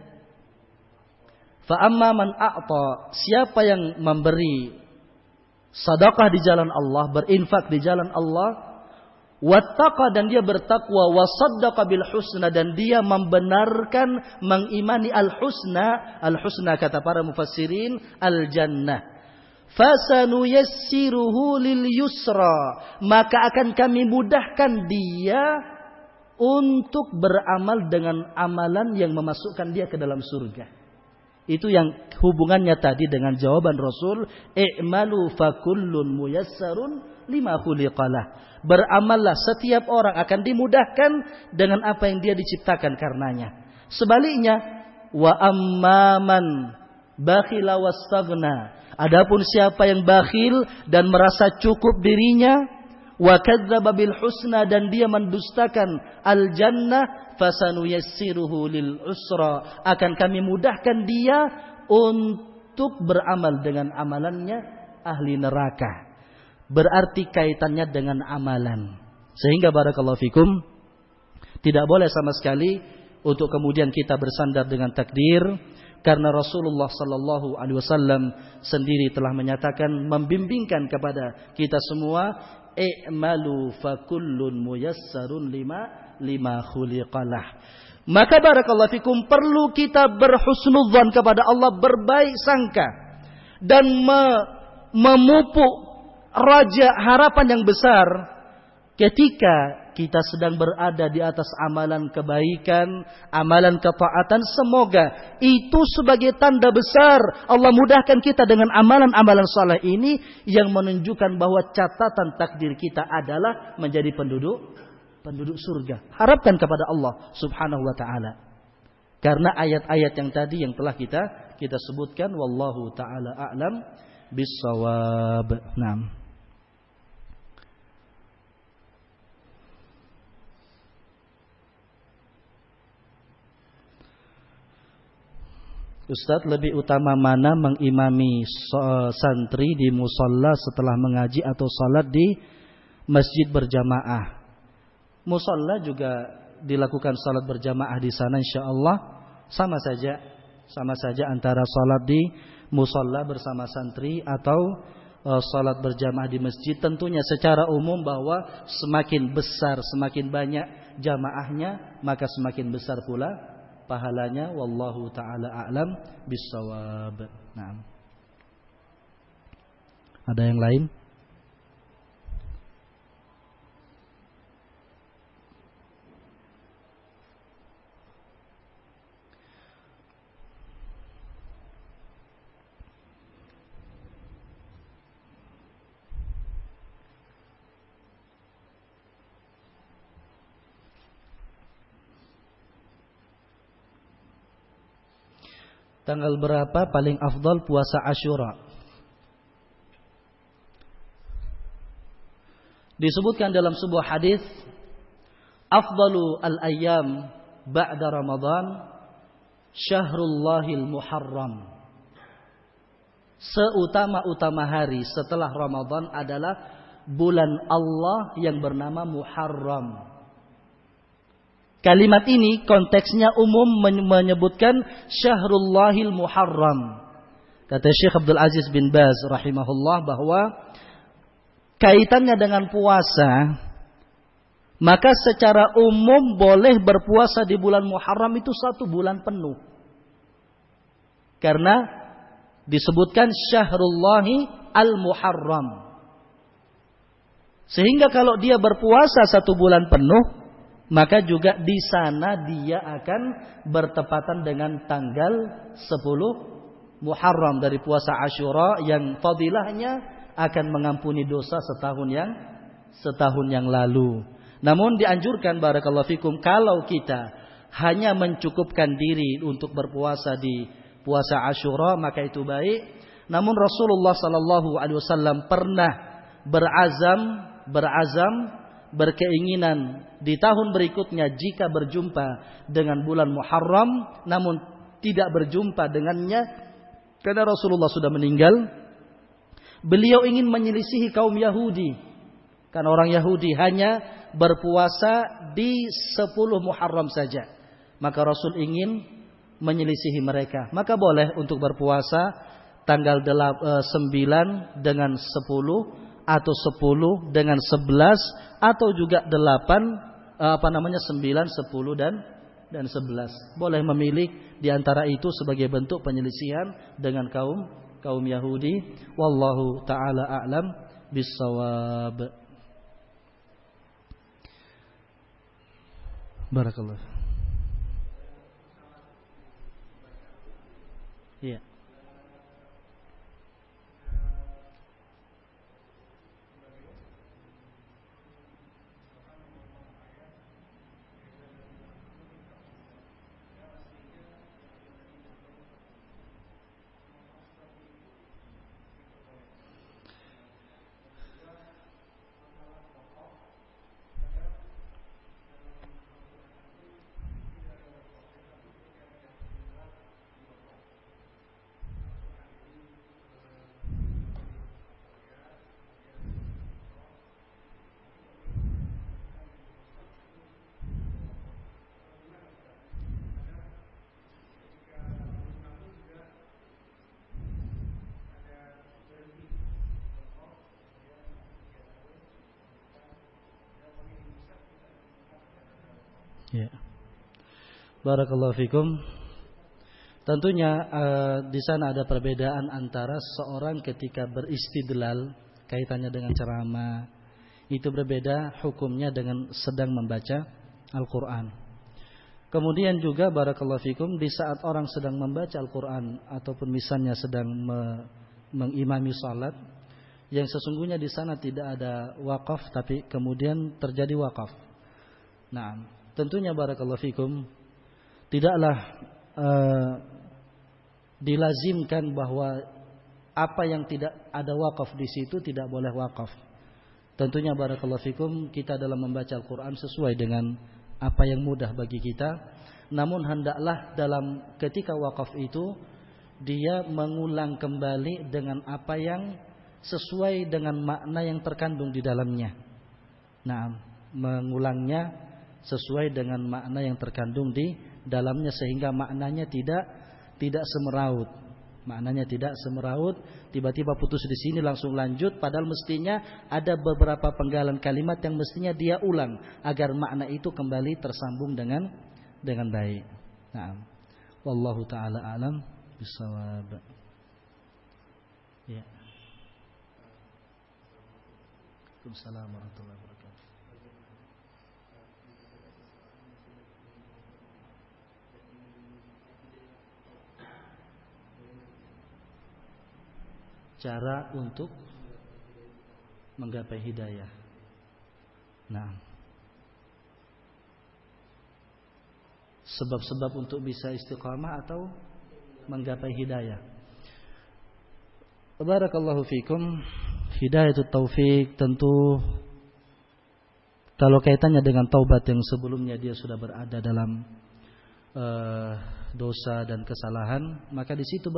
Fa amma man a'ta, siapa yang memberi sedekah di jalan Allah, berinfak di jalan Allah, wattaqa dan dia bertakwa, wasaddaqa bil husna dan dia membenarkan, mengimani al-husna. Al-husna kata para mufassirin al-jannah. Fasanuyassiruhu lil yusra, maka akan kami mudahkan dia untuk beramal dengan amalan yang memasukkan dia ke dalam surga. Itu yang hubungannya tadi dengan jawaban Rasul, i'malu fakullun muyassarun lima khuliqalah. Beramallah, setiap orang akan dimudahkan dengan apa yang dia diciptakan karenanya. Sebaliknya, wa amman bakhila wastaghna. Adapun siapa yang bakhil dan merasa cukup dirinya, wa kadzdzaba bil husna dan dia mendustakan al jannah, fasanuyassiruhu lil usra, akan kami mudahkan dia untuk beramal dengan amalannya ahli neraka. Berarti kaitannya dengan amalan. Sehingga barakallahu fikum, tidak boleh sama sekali untuk kemudian kita bersandar dengan takdir, karena Rasulullah sallallahu alaihi wasallam sendiri telah menyatakan, membimbingkan kepada kita semua, i'malu fakullun muyassarun lima khuliqalah. Maka barakallahu fikum, perlu kita berhusnudzan kepada Allah, berbaik sangka dan memupuk raja harapan yang besar ketika kita sedang berada di atas amalan kebaikan, amalan ketaatan. Semoga itu sebagai tanda besar Allah mudahkan kita dengan amalan-amalan saleh ini yang menunjukkan bahwa catatan takdir kita adalah menjadi penduduk surga. Harapkan kepada Allah Subhanahu wa taala. Karena ayat-ayat yang tadi yang telah kita sebutkan, wallahu taala a'lam bissawab. Naam. Ustaz, lebih utama mana mengimami santri di musalla setelah mengaji atau salat di masjid berjamaah? Musalla juga dilakukan salat berjamaah di sana, insyaallah sama saja antara salat di musalla bersama santri atau salat berjamaah di masjid. Tentunya secara umum bahwa semakin besar, semakin banyak jamaahnya, maka semakin besar pula pahalanya. Wallahu ta'ala a'lam bissawab. Naam. Ada yang lain? Tanggal berapa paling afdal puasa Asyura? Disebutkan dalam sebuah hadis, afdalu al-ayyam ba'da Ramadan syahrullahil muharram. Seutama-utama hari setelah Ramadan adalah bulan Allah yang bernama Muharram. Kalimat ini konteksnya umum menyebutkan Syahrullahil Muharram. Kata Syekh Abdul Aziz bin Baz rahimahullah bahwa kaitannya dengan puasa, maka secara umum boleh berpuasa di bulan Muharram itu 1 bulan penuh. Karena disebutkan syahrullahi al-muharram. Sehingga kalau dia berpuasa 1 bulan penuh, maka juga di sana dia akan bertepatan dengan tanggal 10 Muharram dari puasa Asyura yang fadilahnya akan mengampuni dosa setahun yang lalu. Namun dianjurkan barakallahu fikum kalau kita hanya mencukupkan diri untuk berpuasa di puasa Asyura maka itu baik. Namun Rasulullah sallallahu alaihi wasallam pernah berazam berkeinginan di tahun berikutnya jika berjumpa dengan bulan Muharram namun tidak berjumpa dengannya karena Rasulullah sudah meninggal. Beliau ingin menyelisihi kaum Yahudi karena orang Yahudi hanya berpuasa di 10 Muharram saja. Maka Rasul ingin menyelisihi mereka. Maka boleh untuk berpuasa tanggal 9 dengan 10 atau 10 dengan 11 atau juga 8 9, 10 dan 11. Boleh memilih di antara itu sebagai bentuk penyelisihan dengan kaum Yahudi. Wallahu taala a'lam bissawab. Barakallah. Iya. Ya. Barakallahu fikum. Tentunya di sana ada perbedaan antara seorang ketika beristidlal kaitannya dengan ceramah itu berbeda hukumnya dengan sedang membaca Al-Qur'an. Kemudian juga barakallahu fikum di saat orang sedang membaca Al-Qur'an ataupun misalnya sedang mengimami salat yang sesungguhnya di sana tidak ada wakaf tapi kemudian terjadi wakaf. Nah, tentunya barakallahu fikum tidaklah dilazimkan bahwa apa yang tidak ada wakaf di situ tidak boleh wakaf. Tentunya barakallahu fikum kita dalam membaca Al-Qur'an sesuai dengan apa yang mudah bagi kita. Namun hendaklah dalam ketika wakaf itu dia mengulang kembali dengan apa yang sesuai dengan makna yang terkandung di dalamnya. Nah, mengulangnya sesuai dengan makna yang terkandung di dalamnya sehingga maknanya tidak semeraut. Maknanya tidak semeraut, tiba-tiba putus di sini langsung lanjut padahal mestinya ada beberapa penggalan kalimat yang mestinya dia ulang agar makna itu kembali tersambung dengan baik. Nah, wallahu taala alam bisawab. Ya. Waalaikumsalam warahmatullahi wabarakatuh. Cara untuk menggapai hidayah. Nah, sebab-sebab untuk bisa istiqamah atau menggapai hidayah. Barakallahu fikum. Hidayatul taufik tentu kalau kaitannya dengan taubat yang sebelumnya dia sudah berada dalam dosa dan kesalahan, maka di situ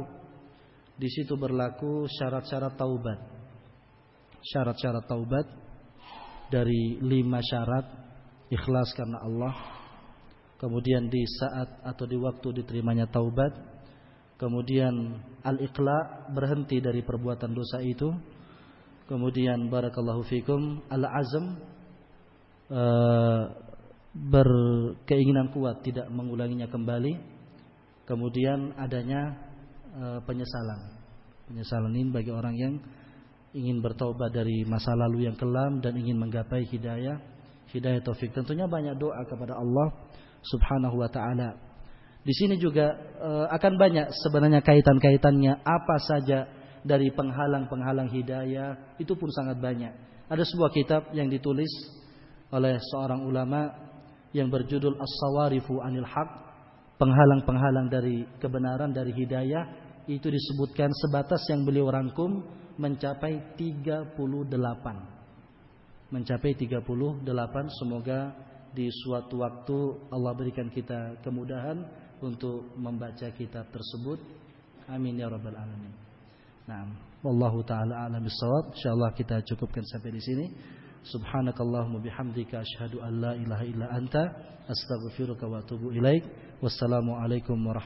berlaku syarat-syarat taubat. Syarat-syarat taubat dari 5 syarat: ikhlas karena Allah, kemudian di saat atau di waktu diterimanya taubat, kemudian al-iqla, berhenti dari perbuatan dosa itu, kemudian barakallahu fikum al-azm, berkeinginan kuat tidak mengulanginya kembali, kemudian adanya penyesalan. Penyesalan ini bagi orang yang ingin bertaubat dari masa lalu yang kelam dan ingin menggapai hidayah taufik. Tentunya banyak doa kepada Allah Subhanahu wa taala. Di sini juga akan banyak sebenarnya kaitan-kaitannya apa saja dari penghalang-penghalang hidayah, itu pun sangat banyak. Ada sebuah kitab yang ditulis oleh seorang ulama yang berjudul As-Sawarifu Anil Haq, penghalang-penghalang dari kebenaran, dari hidayah. Itu disebutkan sebatas yang beliau rangkum mencapai 38. Mencapai 38. Semoga di suatu waktu Allah berikan kita kemudahan untuk membaca kitab tersebut. Amin ya rabbal alamin. Nah, wallahu taala a'lam bissawab. Insyaallah kita cukupkan sampai di sini. Subhanakallahumma bihamdika asyhadu an la ilaha illa anta astaghfiruka wa atubu ilaik. Wassalamu alaikum warahmatullahi